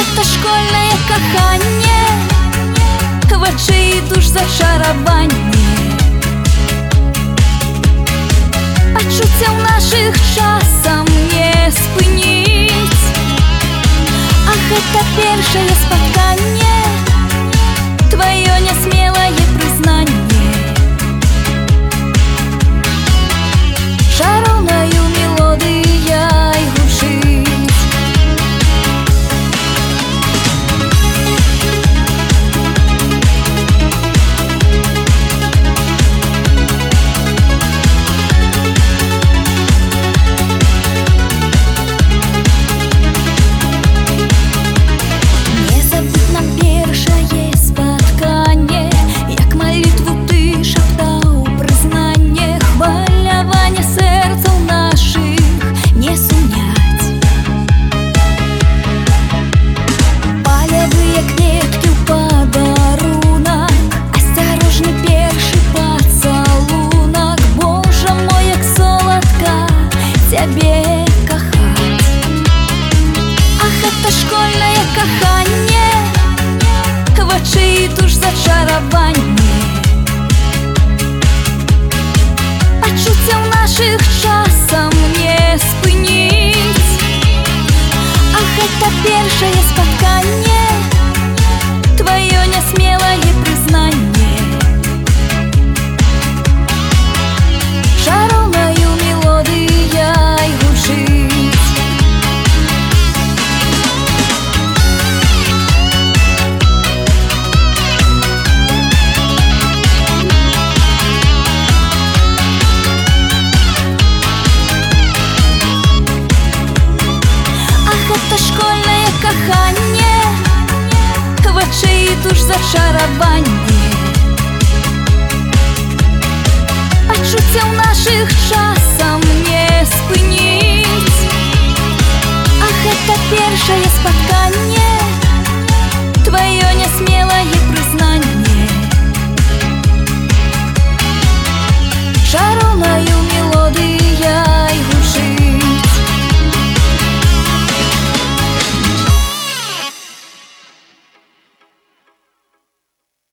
гэта школьнае каханне, вачэй і душ зачараванне. Пачуццяў нашых часам не спыніць, а гэта першае спатканне, тваё нясмелае прызнанне. Шароўнаю мелодыяй гучыць. Цябе кахаць. Ах, гэта школьнае каханне, вачэй і душ зачараванне. Пачуццяў нашых часам не спыніць, ах, гэта першае спатканне, тваё нясмелае прызнанне. Шароўнаю мелодыяй гучыць. Ах, гэта школьнае каханне, вачэй і душ зачараванне.